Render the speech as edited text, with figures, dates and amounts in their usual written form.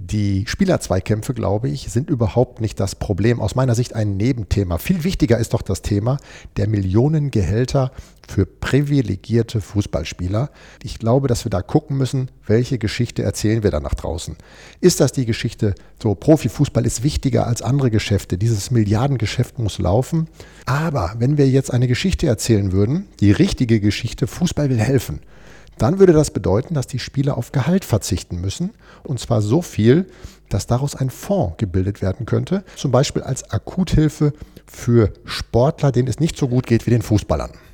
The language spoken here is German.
Die Spielerzweikämpfe, glaube ich, sind überhaupt nicht das Problem. Aus meiner Sicht ein Nebenthema. Viel wichtiger ist doch das Thema der Millionengehälter für privilegierte Fußballspieler. Ich glaube, dass wir da gucken müssen, welche Geschichte erzählen wir da nach draußen. Ist das die Geschichte, so Profifußball ist wichtiger als andere Geschäfte, dieses Milliardengeschäft muss laufen. Aber wenn wir jetzt eine Geschichte erzählen würden, die richtige Geschichte, Fußball will helfen, dann würde das bedeuten, dass die Spieler auf Gehalt verzichten müssen. Und zwar so viel, dass daraus ein Fonds gebildet werden könnte. Zum Beispiel als Akuthilfe für Sportler, denen es nicht so gut geht wie den Fußballern.